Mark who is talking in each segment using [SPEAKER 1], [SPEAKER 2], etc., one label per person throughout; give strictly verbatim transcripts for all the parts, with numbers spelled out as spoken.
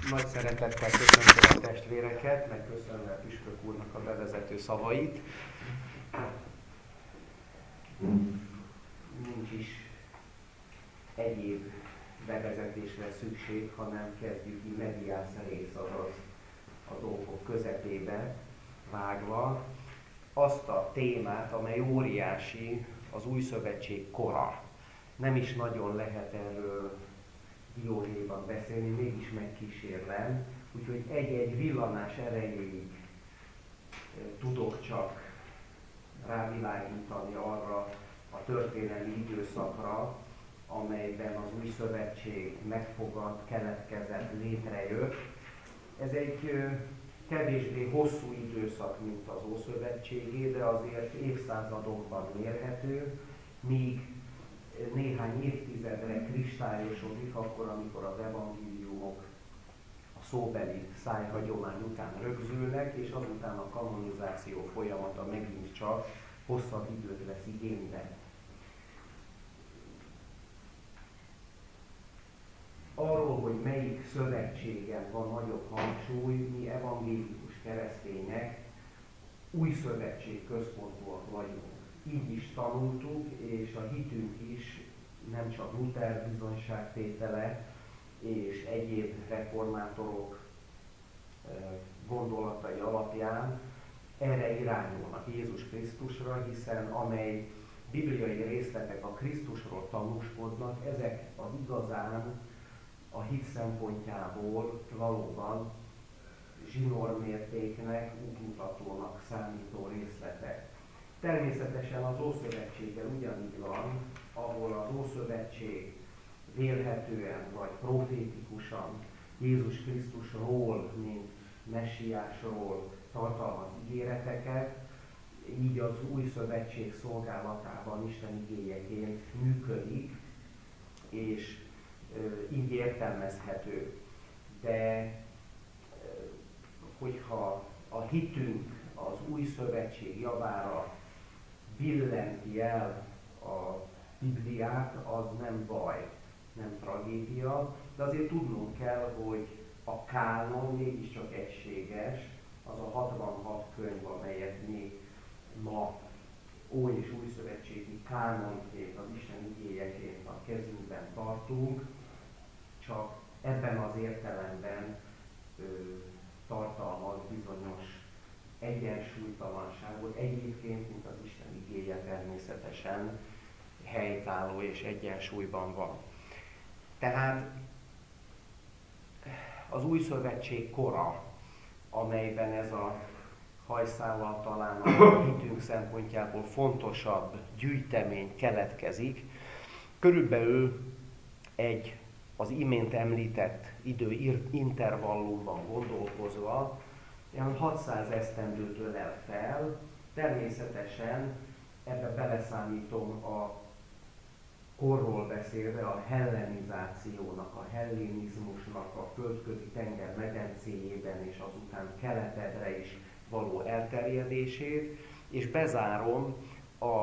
[SPEAKER 1] Nagy szeretettel köszöntöm a testvéreket, meg köszönöm a püspök úrnak a bevezető szavait. Nincs is egyéb bevezetésre szükség, hanem kezdjük így medias res, azaz a dolgok közepébe vágva azt a témát, amely óriási, az új szövetség kora. Nem is nagyon lehet erről dióhéjban beszélni, mégis megkísérlem, úgyhogy egy-egy villanás erejéig tudok csak rávilágítani arra a történelmi időszakra, amelyben az új szövetség megfogad, keletkezett, létrejött. Ez egy kevésbé hosszú időszak, mint az Ószövetségé, de azért évszázadokban mérhető, míg néhány évtizedre kristályosodik, akkor, amikor az evangéliumok a szóbeli szájhagyomány után rögzülnek, és azután a kanonizáció folyamata megint csak hosszabb időt vesz igénybe. Arról, hogy melyik szövetségen van nagyobb hangsúly, mi evangélikus keresztények új szövetség központúak vagyunk. Így is tanultuk, és a hitünk is nem csak Luther bizonyságtétele és egyéb reformátorok gondolatai alapján erre irányulnak, Jézus Krisztusra, hiszen amely bibliai részletek a Krisztusról tanúskodnak, ezek az igazán a hit szempontjából valóban zsinórmértéknek, útmutatónak számító részletek. Természetesen az Ószövetséggel ugyanígy van, ahol az Ószövetség vélhetően vagy profétikusan Jézus Krisztusról, mint messiásról tartalmaz ígéreteket, így az új szövetség szolgálatában Isten igéjeként működik, és e, így értelmezhető. De e, hogyha a hitünk az új szövetség javára billenti el a Bibliát, az nem baj, nem tragédia, de azért tudnunk kell, hogy a kánon mégiscsak egységes, az a hatvanhat könyv, amelyet mi ma Ói és Új Szövetségi kánonként, az Isten igéjeként a kezünkben tartunk, csak ebben az értelemben ö, tartalmaz bizonyos egyensúlytalanságot, egyébként, mint az Isten igéje természetesen helytálló és egyensúlyban van. Tehát az új szövetség kora, amelyben ez a hajszállal talán a hitünk szempontjából fontosabb gyűjtemény keletkezik, körülbelül egy az imént említett időintervallumban gondolkozva, olyan hatszáz esztendőt ölel fel. Természetesen ebbe beleszámítom a korról beszélve a hellenizációnak, a hellénizmusnak a földközi tenger medencéjében és azután keletedre is való elterjedését, és bezárom a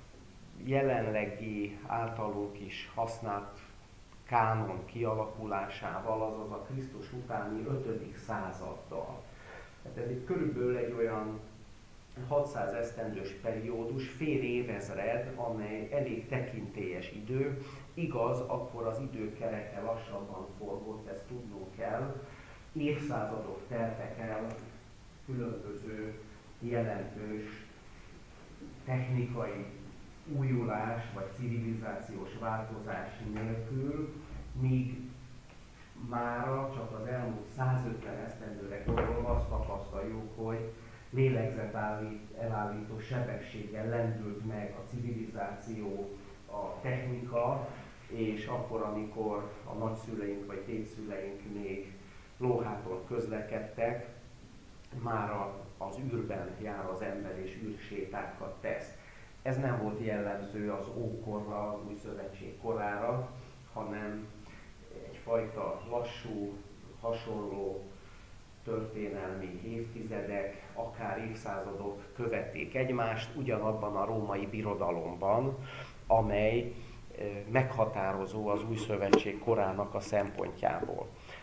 [SPEAKER 1] jelenlegi általunk is használt kánon kialakulásával, azaz a Krisztus utáni ötödik századdal. Hát ez egy körülbelül egy olyan hatszáz esztendős periódus, fél évezred, amely elég tekintélyes idő. Igaz, akkor az időkereke lassabban forgott, ezt tudnunk kell. Évszázadok teltek el különböző jelentős technikai újulás vagy civilizációs változás nélkül, míg mára csak az elmúlt százötven esztendőre gondolva azt tapasztaljuk, hogy lélegzet elállító sebességgel lendült meg a civilizáció, a technika, és akkor, amikor a nagyszüleink vagy dédszüleink még lóháton közlekedtek, mára az űrben jár az ember és űrsétákat tesz. Ez nem volt jellemző az ókorra, az új szövetség korára, hanem egyfajta lassú, hasonló történelmi évtizedek, akár évszázadok követték egymást ugyanabban a római birodalomban, amely meghatározó az új szövetség korának a szempontjából.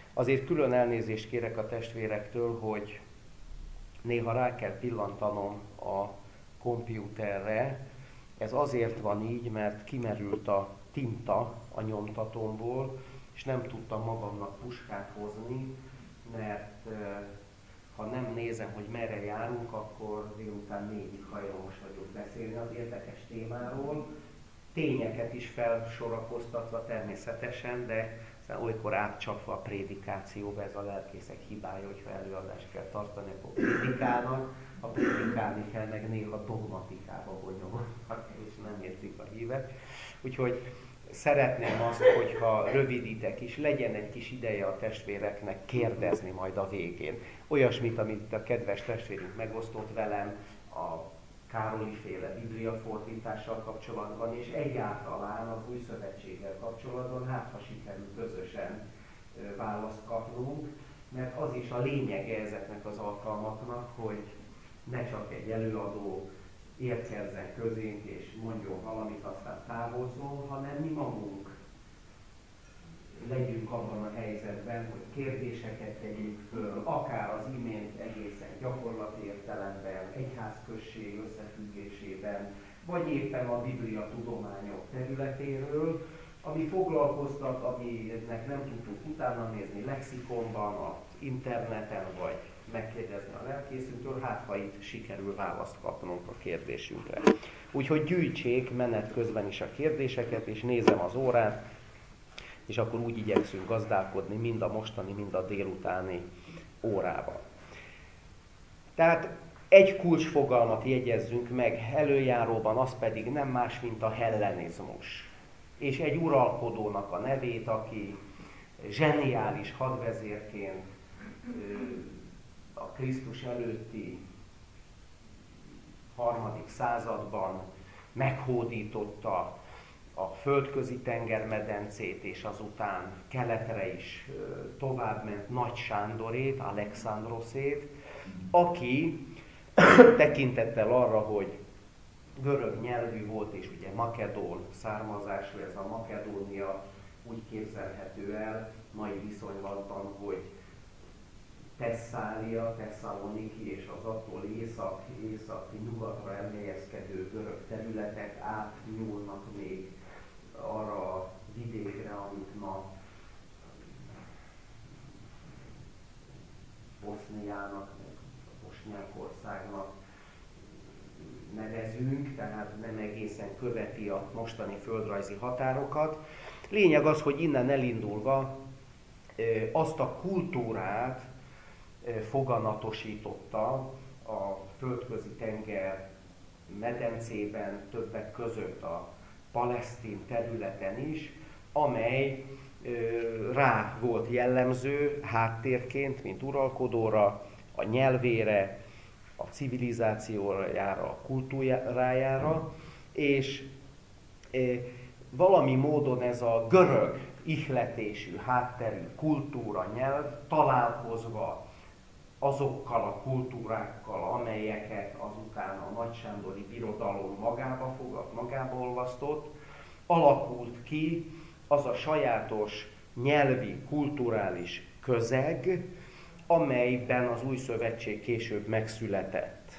[SPEAKER 1] Azért külön elnézést kérek a testvérektől, hogy néha rá kell pillantanom a kompjúterre. Ez azért van így, mert kimerült a tinta a nyomtatómból, és nem tudtam magamnak puskát hozni, mert ha nem nézem, hogy merre járunk, akkor délután négyig hajlamos vagyok beszélni az érdekes témáról. Tényeket is felsorakoztatva természetesen, de olykor átcsapva a prédikációba, ez a lelkészek hibája, hogyha előadást kell tartani, akkor prédikálnak, ha prédikálni kell, meg néha dogmatikába bonyolulnak, és nem értik a hívek. Úgyhogy szeretném azt, hogyha rövidítek is, legyen egy kis ideje a testvéreknek kérdezni majd a végén. Olyasmit, amit a kedves testvérünk megosztott velem a Károli féle bibliafordítással kapcsolatban, és egyáltalán az Új Szövetséggel kapcsolatban, hát ha sikerül közösen választ kapnunk, mert az is a lényege ezeknek az alkalmaknak, hogy ne csak egy előadó érkezzen közénk és mondjon valamit, aztán távozzon, hanem mi magunk legyünk abban a helyzetben, hogy kérdéseket tegyünk föl, akár az imént egészen gyakorlati értelemben, egyházközség összefüggésében, vagy éppen a Biblia tudományok területéről, ami foglalkoztat, aminek nem tudtunk utána nézni lexikonban, az interneten, vagy megkérdezni a lelkészünktől, hát ha itt sikerül választ kapnunk a kérdésünkre. Úgyhogy gyűjtsék menet közben is a kérdéseket, és nézem az órát, és akkor úgy igyekszünk gazdálkodni mind a mostani, mind a délutáni órában. Tehát egy kulcsfogalmat jegyezzünk meg előjáróban, az pedig nem más, mint a hellenizmus. És egy uralkodónak a nevét, aki zseniális hadvezérként a Krisztus előtti harmadik században meghódította a földközi tengermedencét, és azután keletre is továbbment Nagy Sándorét, Alexandroszét, aki tekintettel arra, hogy görög nyelvű volt, és ugye makedón származású, ez a Makedónia úgy képzelhető el mai viszonylatban, hogy Thesszália, Tesszaloniki és az attól észak, északi nyugatra elhelyezkedő görög területek átnyúlnak még arra a vidékre, amit ma Boszniának, Bosnyákországnak nevezünk, tehát nem egészen követi a mostani földrajzi határokat. Lényeg az, hogy innen elindulva azt a kultúrát foganatosította a földközi tenger medencében, többek között a palesztin területen is, amely rá volt jellemző háttérként, mint uralkodóra, a nyelvére, a civilizációjára, a kultúrájára, és valami módon ez a görög ihletésű, hátterű kultúra, nyelv találkozva azokkal a kultúrákkal, amelyeket azután a nagysándori birodalom magába fogad, magába olvasztott, alakult ki az a sajátos nyelvi, kulturális közeg, amelyben az Új Szövetség később megszületett.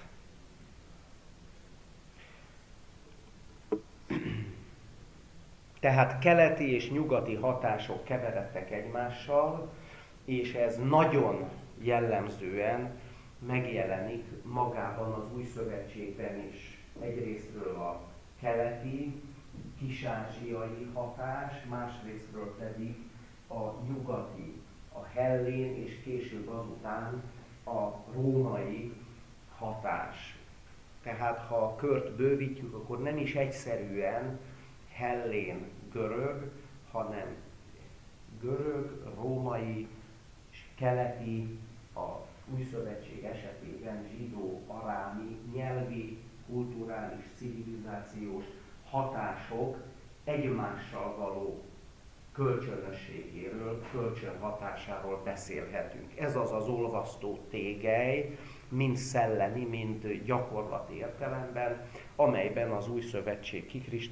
[SPEAKER 1] Tehát keleti és nyugati hatások keveredtek egymással, és ez nagyon jellemzően megjelenik magában az Új Szövetségben is. Egyrésztről a keleti, kis-ázsiai hatás, másrésztről pedig a nyugati, a hellén és később azután a római hatás. Tehát ha a kört bővítjük, akkor nem is egyszerűen hellén görög, hanem görög, római és keleti, a Új Szövetség esetében zsidó, arámi, nyelvi, kulturális, civilizációs hatások egymással való kölcsönösségéről, kölcsönhatásáról beszélhetünk. Ez az az olvasztó tégely, mind szellemi, mind gyakorlati értelemben, amelyben az Új Szövetség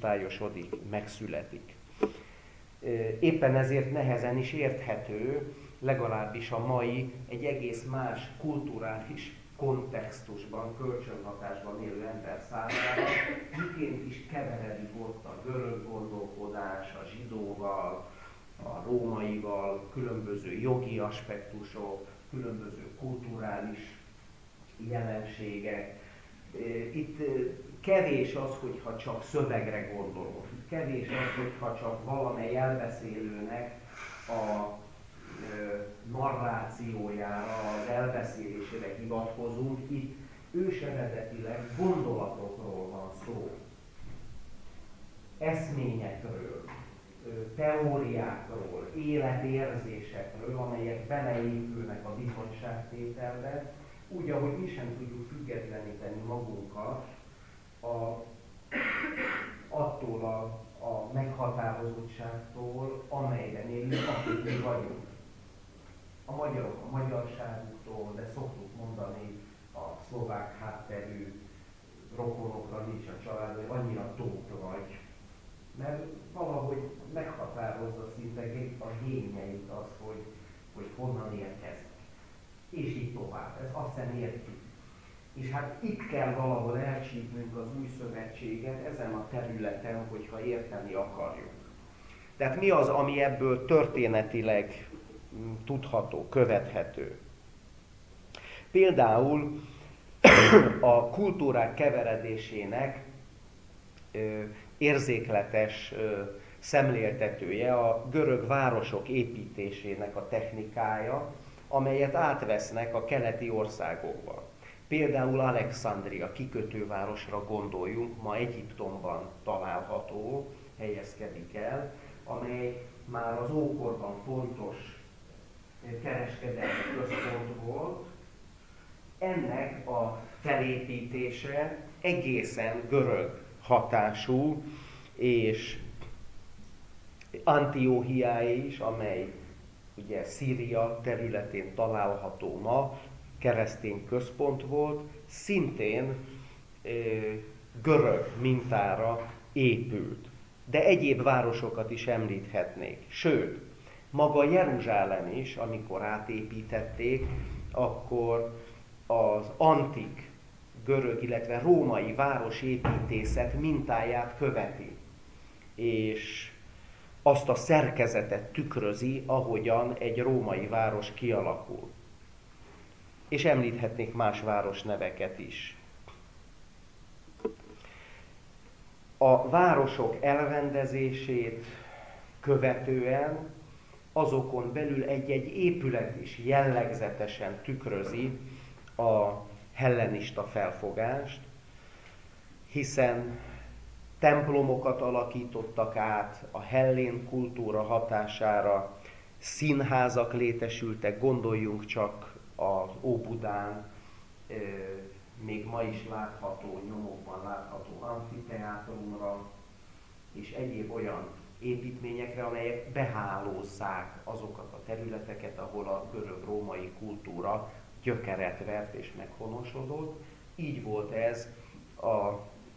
[SPEAKER 1] kikristályosodik, megszületik. Éppen ezért nehezen is érthető, legalábbis a mai, egy egész más kulturális kontextusban, kölcsönhatásban élő ember számára, miként is keveredik ott a görög gondolkodás, a zsidóval, a rómaival, különböző jogi aspektusok, különböző kulturális jelenségek. Itt kevés az, hogyha csak szövegre gondolunk. Kevés az, hogyha csak valamely elbeszélőnek a narrációjára, az elbeszélésére hivatkozunk. Itt őseredetileg gondolatokról van szó. Eszményekről, teóriákról, életérzésekről, amelyek beleépülnek a bizonyságtételbe, úgy, ahogy mi sem tudjuk függetleníteni magunkat a, attól a, a meghatározottságtól, amelyben élünk, akik mi vagyunk. A magyarok a magyarságuktól, de szoktuk mondani a szlovák hátterű rokonokra, nincs a család, hogy annyira tót vagy. Mert valahogy meghatározza szinte a génjeit az, hogy, hogy honnan érkeznek. És így tovább. Ez azt hiszem értjük. És hát itt kell valahol elcsípnünk az új szövetséget ezen a területen, hogyha érteni akarjuk. Tehát mi az, ami ebből történetileg tudható, követhető? Például a kultúrák keveredésének ö, érzékletes ö, szemléltetője a görög városok építésének a technikája, amelyet átvesznek a keleti országokban. Például Alexandria kikötővárosra gondoljunk, ma Egyiptomban található, helyezkedik el, amely már az ókorban fontos kereskedelmi központ volt. Ennek a felépítése egészen görög hatású, és Antióchiáé is, amely ugye Szíria területén található ma, keresztény központ volt, szintén e, görög mintára épült. De egyéb városokat is említhetnék. Sőt, maga Jeruzsálem is, amikor átépítették, akkor az antik görög, illetve római városépítészet mintáját követi. És azt a szerkezetet tükrözi, ahogyan egy római város kialakul. És említhetnék más városneveket is. A városok elrendezését követően azokon belül egy-egy épület is jellegzetesen tükrözi a hellenista felfogást, hiszen templomokat alakítottak át a hellén kultúra hatására, színházak létesültek, gondoljunk csak az Óbudán, még ma is látható, nyomokban látható amfiteátrumra, és egyéb olyan építményekre, amelyek behálózzák azokat a területeket, ahol a görög-római kultúra gyökeret vert és meghonosodott. Így volt ez a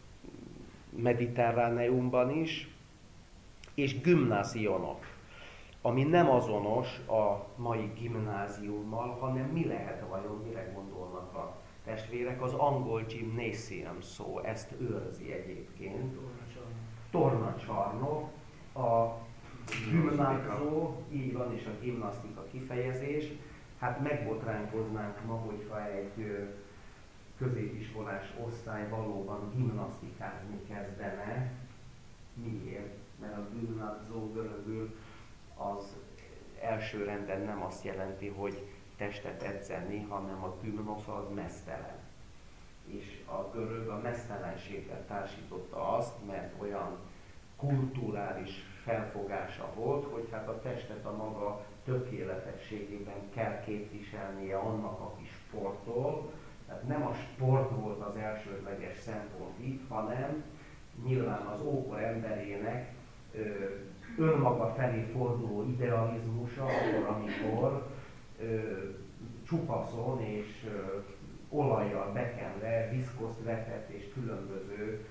[SPEAKER 1] Mediterráneumban is, és gimnázionok, ami nem azonos a mai gimnáziummal, hanem mi lehet vajon, mire gondolnak a testvérek, az angol gymnasium szó, ezt őrzi egyébként. Tornacsarnok, a gimnázó, így van, és a gimnasztika kifejezés. Hát megbotránkoznánk ma, hogyha egy középiskolás osztály valóban gimnasztikázni kezdene. Miért? Mert a gimnázó görögül az első renden nem azt jelenti, hogy testet edzeni, hanem a gymnosz az meztelen. És a görög a meztelenséggel társította azt, mert olyan kulturális felfogása volt, hogy hát a testet a maga tökéletességében kell képviselnie annak, aki sportol. Tehát nem a sport volt az elsődleges szempont itt, hanem nyilván az ókor emberének ö, önmaga felé forduló idealizmusa, akkor, amikor ö, csupaszon és ö, olajjal bekenve viszkoszt vetett és különböző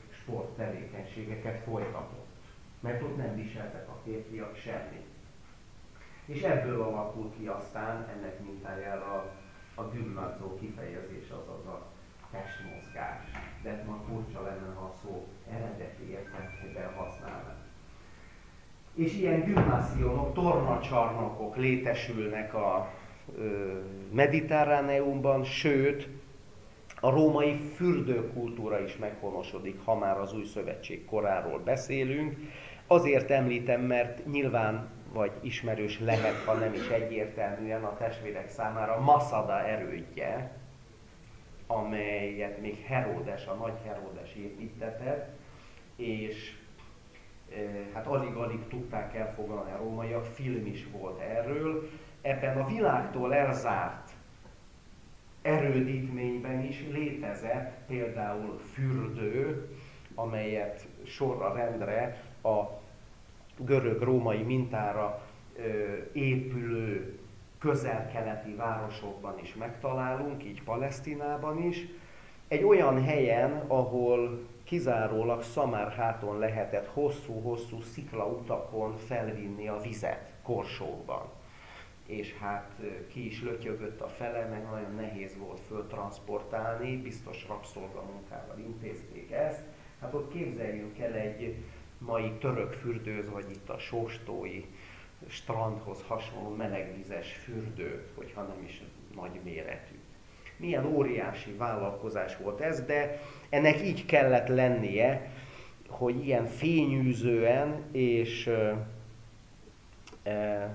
[SPEAKER 1] sporttevékenységeket folytatott. Mert ott nem viseltek a férfiak semmit. És ebből alakul ki aztán ennek mintájára a gymnazó kifejezés, azaz a testmozgás. De ma furcsa lenne, ha a szó eredeti értelmében használnak. És ilyen gymnáziumok, tornacsarnokok létesülnek a ö, Mediterráneumban, sőt, a római fürdőkultúra is meghonosodik, ha már az új szövetség koráról beszélünk. Azért említem, mert nyilván vagy ismerős lehet, ha nem is egyértelműen a testvérek számára Masada erődje, amelyet még Heródes, a nagy Heródes építtetett, és e, hát alig-alig tudták elfoglalni a rómaiak, film is volt erről. Ebben a világtól elzárt erődítményben is létezett például fürdő, amelyet sorra rendre a görög-római mintára ö, épülő közel-keleti városokban is megtalálunk, így Palesztinában is. Egy olyan helyen, ahol kizárólag szamárháton lehetett hosszú-hosszú sziklautakon felvinni a vizet korsókban. És hát ki is lötyögött a fele, meg nagyon nehéz volt föltranszportálni, biztos rabszolgamunkával intézték ezt. Hát ott képzeljünk el egy mai török fürdőz, vagy itt a sóstói strandhoz hasonló melegvizes fürdőt, hogyha nem is nagy méretű. Milyen óriási vállalkozás volt ez, de ennek így kellett lennie, hogy ilyen fényűzően és e, e,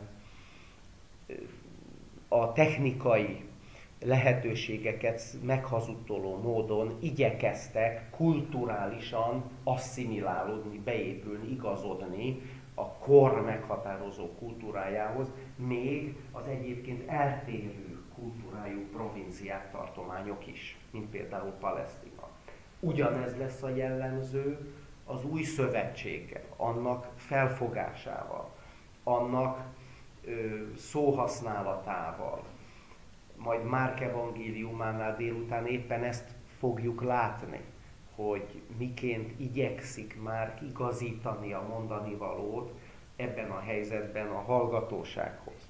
[SPEAKER 1] a technikai lehetőségeket meghazudtoló módon igyekeztek kulturálisan asszimilálódni, beépülni, igazodni a kor meghatározó kultúrájához, még az egyébként eltérő kultúrájú provinciák, tartományok is, mint például Palesztina. Ugyanez lesz a jellemző az új szövetséggel, annak felfogásával, annak szóhasználatával. Majd Márk evangéliumánál délután éppen ezt fogjuk látni, hogy miként igyekszik Márk igazítani a mondani valót ebben a helyzetben a hallgatósághoz.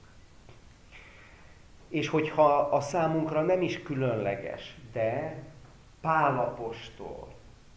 [SPEAKER 1] És hogyha a számunkra nem is különleges, de Pál apostol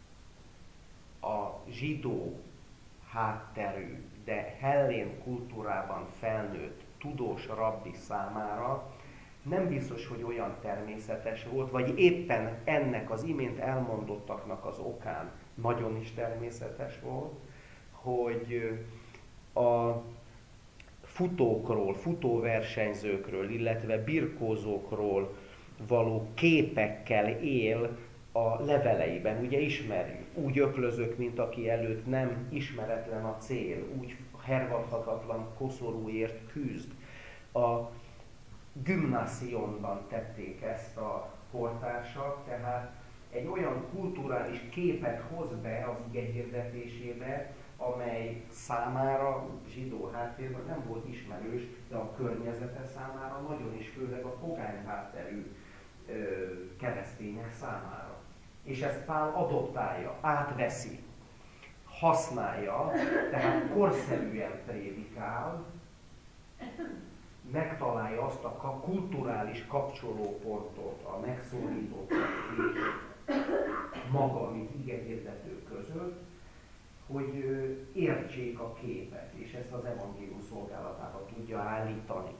[SPEAKER 1] a zsidó hátterű, de hellén kultúrában felnőtt tudós rabbi számára nem biztos, hogy olyan természetes volt, vagy éppen ennek az imént elmondottaknak az okán nagyon is természetes volt, hogy a futókról, futóversenyzőkről, illetve birkózókról való képekkel él a leveleiben. Ugye ismerjük, úgy öklözök, mint aki előtt nem ismeretlen a cél, úgy hervadhatatlan koszorúért küzd. A gymnáziumban tették ezt a kortársak, tehát egy olyan kulturális képet hoz be az ige hirdetésébe, amely számára zsidó háttérben nem volt ismerős, de a környezete számára nagyon is, főleg a pogány hátterű ö, keresztények számára. És ezt Pál adoptálja, átveszi, használja, tehát korszerűen prédikál, megtalálja azt a kulturális kapcsolópontot a megszólítottak és maga, mint igehirdetők között, hogy értsék a képet, és ezt az evangélium szolgálatába tudja állítani.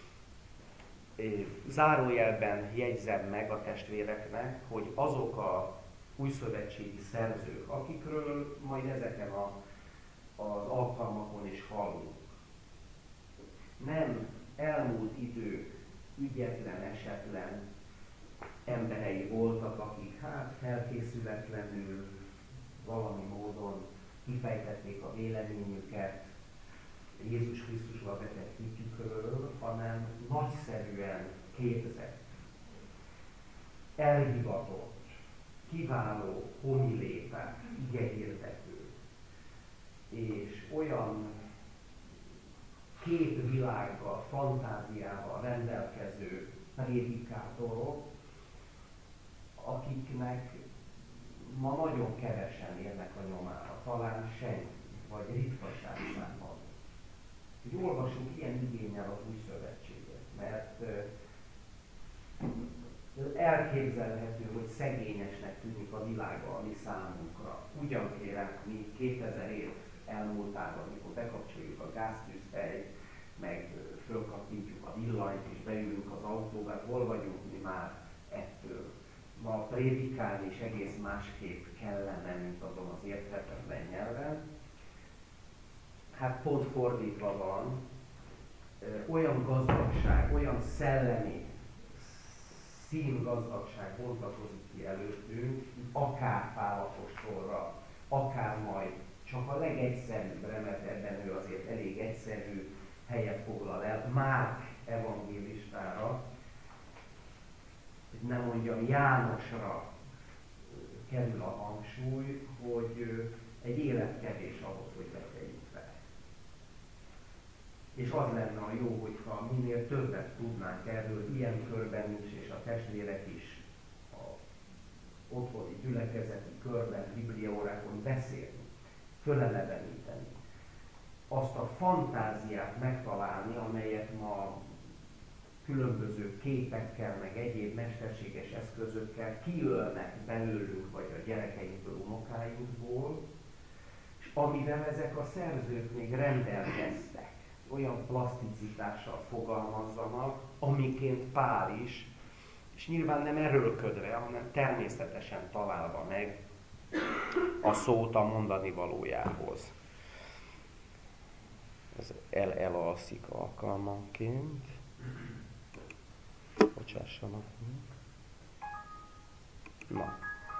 [SPEAKER 1] Zárójelben jegyzem meg a testvéreknek, hogy azok a újszövetségi szerzők, akikről majd ezeken a, az alkalmakon is hallunk, nem elmúlt idők ügyetlen, esetlen emberei voltak, akik hát felkészületlenül valami módon kifejtették a véleményüket Jézus Krisztusba vetett hitükről, hanem nagyszerűen képzett, elhivatott, kiváló homiléták, igehirdetők, és olyan képvilággal, fantáziával rendelkező prédikátorok, akiknek ma nagyon kevesen érnek a nyomára, talán senki, vagy ritkaság számban. hogy olvassunk ilyen igénnyel az Új Szövetséget, mert elképzelhető, hogy szegényesnek tűnik a világa a mi számunkra. Ugyan kérem, mi kétezer év elmúltában, amikor bekapcsoljuk a gáztűzhelyt, meg fölkattintjuk a villanyt és beülünk az autóba, hol vagyunk mi már ettől? Ma prédikálni is egész másképp kellene, mint azon az érthetetlen nyelven. Hát pont fordítva van, olyan gazdagság, olyan szellemi színgazdagság bontakozik ki előttünk, akár Pál apostolra, akár majd csak a legegyszerűbbre, mert ebben ő azért elég egyszerű helyet foglal el, Márk evangélistára, nem mondjam Jánosra kerül a hangsúly, hogy egy élet kevés ahhoz, hogy betegyük fel. És az lenne a jó, hogyha minél többet tudnánk erről ilyen körben is, és a testvérek is a otthoni gyülekezeti körben, bibliaórákon beszélni, föleleveníteni. Azt a fantáziát megtalálni, amelyet ma különböző képekkel, meg egyéb mesterséges eszközökkel kiölnek belőlünk, vagy a gyerekeinkből, unokáinkból, és amivel ezek a szerzők még rendelkeztek, olyan plaszticitással fogalmazzanak, amiként Pál is, és nyilván nem erőlködve, hanem természetesen találva meg a szót a mondani valójához. Ez el elalszik alkalmanként. Bocsássanak. Na.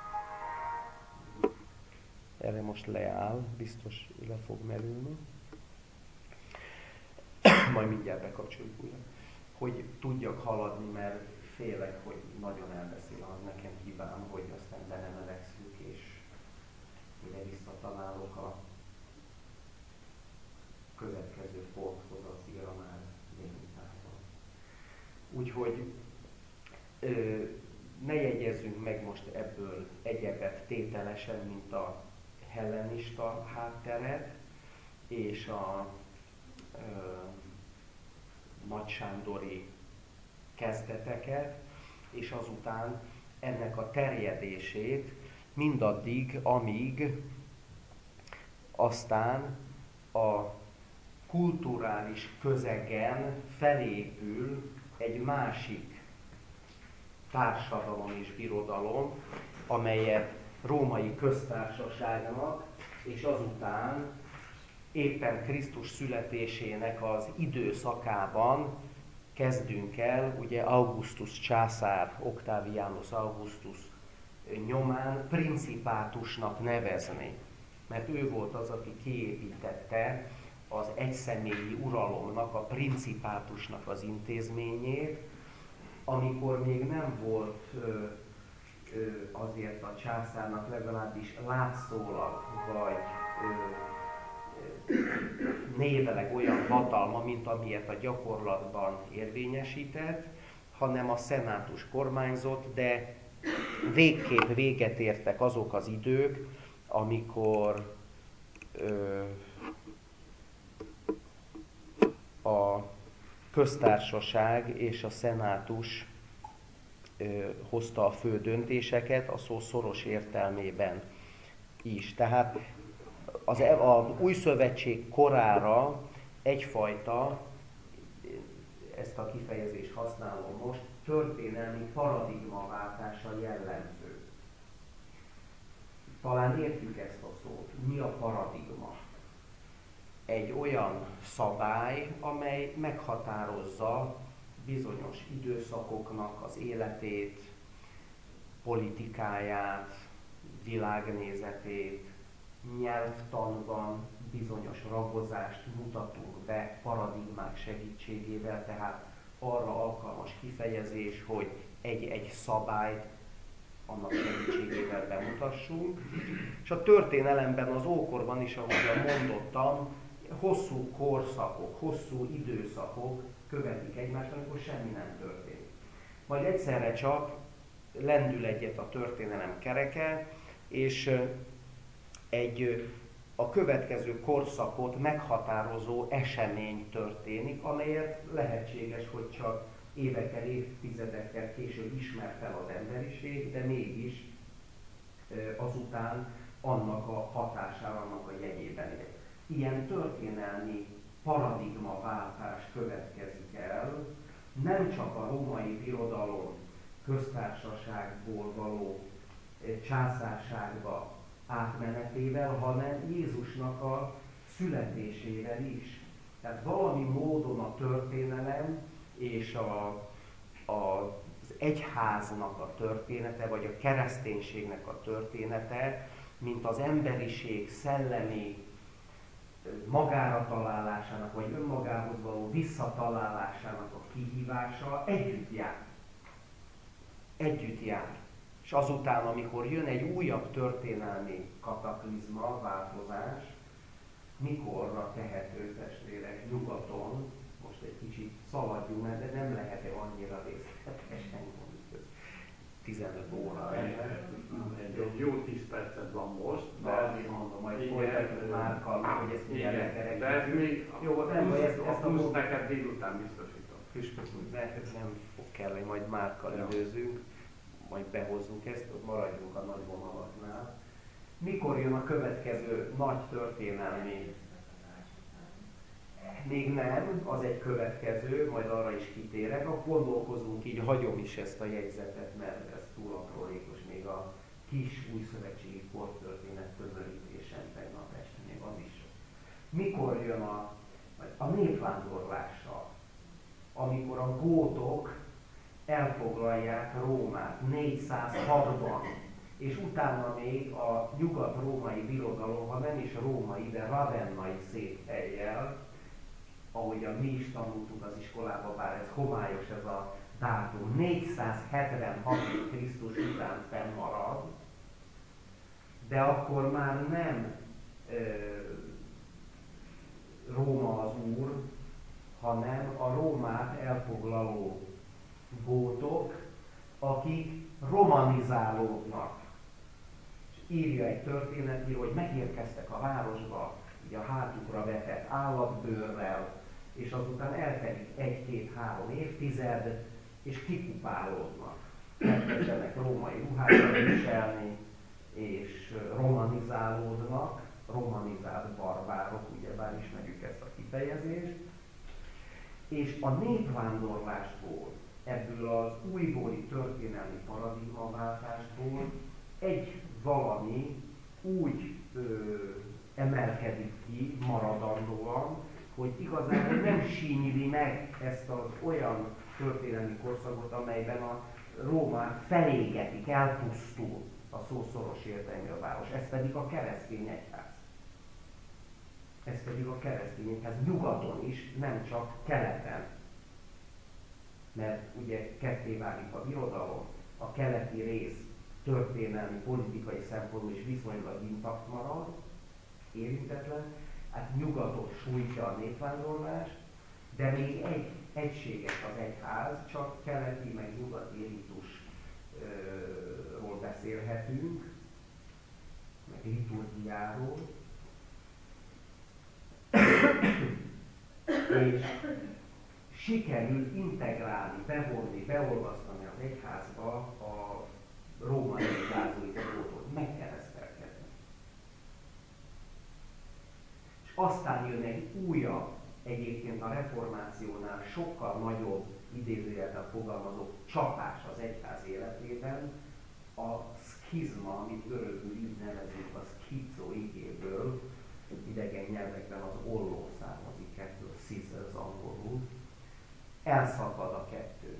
[SPEAKER 1] Erre most leáll, biztos le fog merülni. Majd mindjárt bekapcsoljuk újra. Hogy tudjak haladni, mert félek, hogy nagyon elbeszél, az nekem kíván, hogy aztán be nem elegszünk, és mire visszatalálok a következő ponthoz, az ira már délutánban. Úgyhogy ö, ne jegyezzünk meg most ebből egyebet tételesen, mint a hellenista hátteret, és a ö, nagysándori kezdeteket, és azután ennek a terjedését mindaddig, amíg aztán a kulturális közegen felépül egy másik társadalom és birodalom, amelyet római köztársaságnak, és azután éppen Krisztus születésének az időszakában kezdünk el, ugye Augustus császár, Octavianus Augustus nyomán principátusnak nevezni. Mert ő volt az, aki kiépítette az egyszemélyi uralomnak, a principátusnak az intézményét, amikor még nem volt ö, ö, azért a császárnak legalábbis látszólag, vagy ö, névleg olyan hatalma, mint amilyet a gyakorlatban érvényesített, hanem a szenátus kormányzott, de végképp véget értek azok az idők, amikor ö, a köztársaság és a szenátus ö, hozta a fő döntéseket, a szó szoros értelmében is. Tehát az, az Új Szövetség korára egyfajta, ezt a kifejezést használom most, történelmi paradigmaváltása jellemző. Talán értjük ezt a szót. Mi a paradigma? Egy olyan szabály, amely meghatározza bizonyos időszakoknak az életét, politikáját, világnézetét, nyelvtanban bizonyos ragozást mutatunk be paradigmák segítségével, tehát arra alkalmas kifejezés, hogy egy-egy szabályt annak segítségével bemutassunk. És a történelemben, az ókorban is, ahogy mondottam, hosszú korszakok, hosszú időszakok követik egymást, amikor semmi nem történik. Majd egyszerre csak lendül egyet a történelem kereke, és egy a következő korszakot meghatározó esemény történik, amelyet lehetséges, hogy csak évekkel, évtizedekkel később ismert fel az emberiség, de mégis azután annak a hatására, annak a jegyében él. Ilyen történelmi paradigmaváltás következik el, nem csak a római birodalom köztársaságból való császárságba átmenetével, hanem Jézusnak a születésével is. Tehát valami módon a történelem és a, a, az egyháznak a története, vagy a kereszténységnek a története, mint az emberiség szellemi magára találásának, vagy önmagához való visszatalálásának a kihívása együtt jár. Együtt jár. És azután, amikor jön egy újabb történelmi kataklizma, változás, mikorra tehető, testvérek, nyugaton, most egy kicsit szaladjunk, mert nem lehet-e annyira részletesen, tizenöt óra lenne.
[SPEAKER 2] Egy jó tíz percet van most,
[SPEAKER 1] de azért mondom, majd folytatjuk Márkkal, hogy ezt milyen lekerek.
[SPEAKER 2] De ez még
[SPEAKER 1] jó, nem,
[SPEAKER 2] plusz,
[SPEAKER 1] ezt, ezt
[SPEAKER 2] a plusz neked délután biztosítom.
[SPEAKER 1] Püspök úr, ne, nem fog kelleni, majd Márkkal ja. időzünk, majd behozzuk ezt, hogy maradjunk a nagy vonalaknál. Mikor jön a következő nagy történelmi? Még nem, az egy következő, majd arra is kitérek. A gondolkozunk így, hagyom is ezt a jegyzetet, mert ez túl aprólékos, még a kis újszövetségi kortörténet közelítésen tegnap este, még az is. Mikor jön a, a népvándorlással, amikor a gótok elfoglalják Rómát négyszázhatban, és utána még a nyugat-római birodalom, ha nem is római, de ravennai székhellyel, ahogyan mi is tanultuk az iskolában, bár ez homályos ez a dátum, négyszázhetvenhat Krisztus után fennmarad, de akkor már nem ö, Róma az úr, hanem a Rómát elfoglaló gótok, akik romanizálódnak. És írja egy történetíró, hogy megérkeztek a városba, ugye a hátukra vetett állatbőrrel, és azután eltelik egy-két-három évtized, és kikupálódnak. Elkezdenek római ruhákat viselni, és romanizálódnak, romanizált barbárok, ugyebár ismerjük ezt a kifejezést, és a népvándorlásból, ebből az újbóli történelmi paradigmaváltásból egy valami úgy ö, emelkedik ki maradandóan, hogy igazából nem sínyli meg ezt az olyan történelmi korszakot, amelyben a Rómát felégetik, elpusztul a szó szoros értelmű a város. Ez pedig a keresztény egyház. Ez pedig a keresztény egyház nyugaton is, nem csak keleten. Mert ugye ketté válik a birodalom, a keleti rész történelmi, politikai szempontból is viszonylag intakt marad, érintetlen, hát nyugatot sújtja a népvándorlás, de még egy egységes az egyház, csak keleti meg nyugati ritusról beszélhetünk, meg liturgiáról. És sikerül integrálni, bevonni, beolvasztani az egyházba a római lázóizatót, megkeresztelkedni. És aztán jön egy újabb, egyébként a reformációnál sokkal nagyobb, idézőjelben fogalmazó csapás az egyház életében, a szkizma, amit görögül így nevezünk, a szkizo igéből, idegen nyelvekben az olló származik ebből, scissors angolul, elszakad a kettő.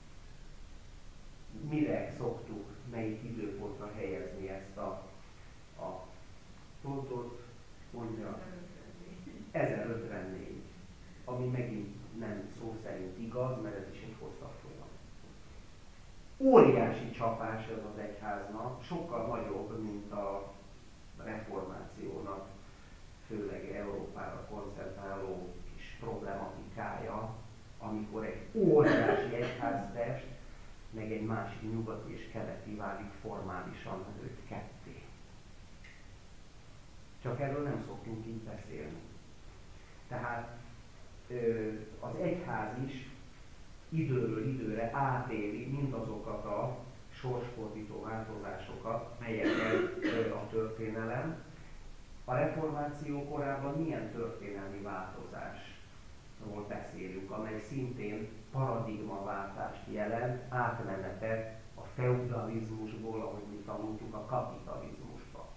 [SPEAKER 1] Mire szoktuk, melyik időpontra helyezni ezt a, a pontot, mondja ezerötvennégy, ami megint nem szó szerint igaz, mert ez is egy hosszabb folyamat. Óriási csapás ez az egyháznak, sokkal nagyobb, mint a reformációnak, főleg Európára koncentráló kis problematikája, amikor egy óriási egyháztest, meg egy másik nyugati és keleti válik formálisan ők ketté. Csak erről nem szoktunk így beszélni. Tehát ö, az egyház is időről időre átéli mindazokat a sorsfordító változásokat, melyekkel a történelem. A reformáció korában milyen történelmi változásról beszélünk, amely szintén paradigmaváltást jelent, átmenetet a feudalizmusból, ahogy mi tanultuk, a kapitalizmusba.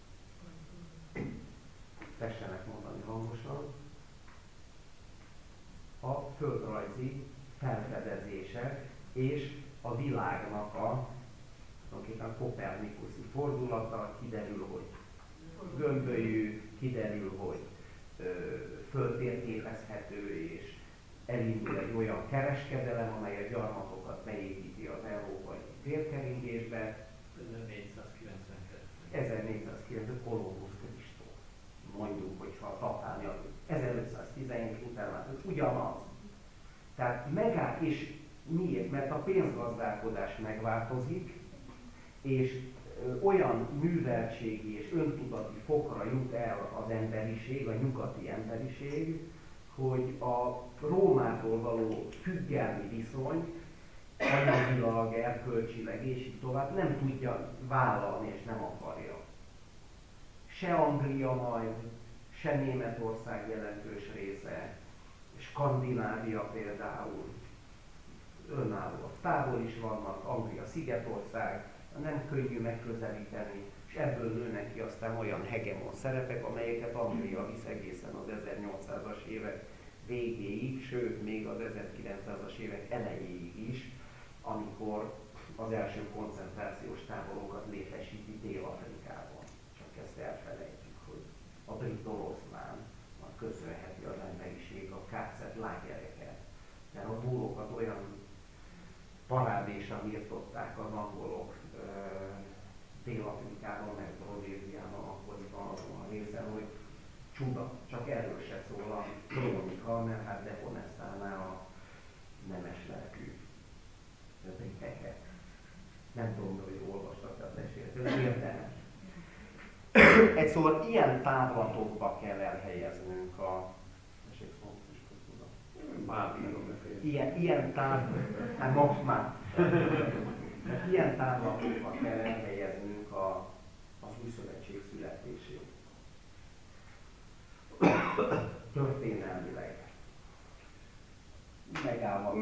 [SPEAKER 1] Tessenek mondani hangosan. A földrajzi felfedezések és a világnak a tulajdonképpen kopernikuszi fordulata, kiderül, hogy gömbölyű, kiderül, hogy ö, föltérképezhető, és elindul egy olyan kereskedelem, amely a gyarmatokat beépíti az európai térkeringésbe.
[SPEAKER 3] ezernégyszázkilencvenkettő.
[SPEAKER 1] ezernégyszázkilencvenkettő Kolumbusz Kristóf. Mondjuk, hogyha tapálni, ezerötszáztizenhét után már ugyanaz. Tehát megáll, és miért? Mert a pénzgazdálkodás megváltozik, és ö, olyan műveltségi és öntudati fokra jut el az emberiség, a nyugati emberiség, hogy a Rómától való függelmi viszony, anyagilag, erkölcsileg és így tovább nem tudja vállalni és nem akarja. Se Anglia majd, se Németország jelentős része, Skandinávia például, önállóak távol is vannak, Anglia szigetország, nem könnyű megközelíteni, és ebből nőnek ki aztán olyan hegemon szerepek, amelyeket Anglia visz egészen az ezernyolcszázas évek végéig, sőt még az ezerkilencszázas évek elejéig is, amikor az első koncentrációs táborokat létesíti Dél-Afrikában. Csak ezt elfelejtjük, hogy a brit oroszlánnak köszönheti az emberiség a ká cé lágereket, mert a búrokat olyan parádésan írtották az angolok uh, Dél-Afrikában, meg Rodéziában, akkoriban azon a részen, hogy csuda, csak erről se szól a krónika, mert hát dehonestálná a nemes lelkű briteket. Nem tudom, hogy olvastak a meséltől, de érdemes. Egy szóval ilyen távlatokba kell elhelyeznünk a... Ilyen, ilyen táv... Hát most már. Ilyen távlatokba kell elhelyeznünk a, az új szövetség születését. Történelmileg. Megállva